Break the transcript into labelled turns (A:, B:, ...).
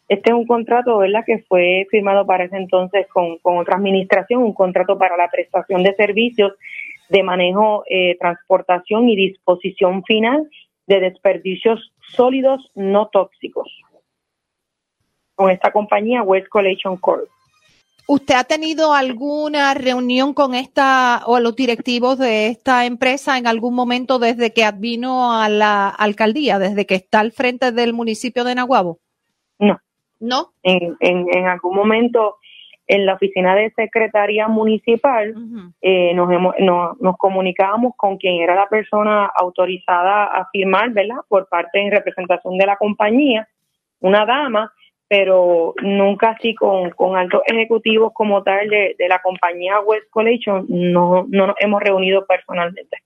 A: Este es un contrato, ¿verdad?, que fue firmado para ese entonces con otra administración, un contrato para la prestación de servicios de manejo, transportación y disposición final de desperdicios sólidos no tóxicos con esta compañía West Collection Corp.
B: ¿Usted ha tenido alguna reunión con esta o los directivos de esta empresa en algún momento desde que vino a la alcaldía, desde que está al frente del municipio de Naguabo?
A: No.
B: ¿No?
A: En algún momento en la oficina de secretaría municipal nos comunicábamos con quien era la persona autorizada a firmar, ¿verdad?, por parte en representación de la compañía, una dama, pero nunca así con altos ejecutivos como tal de la compañía West Collection, no nos hemos reunido personalmente.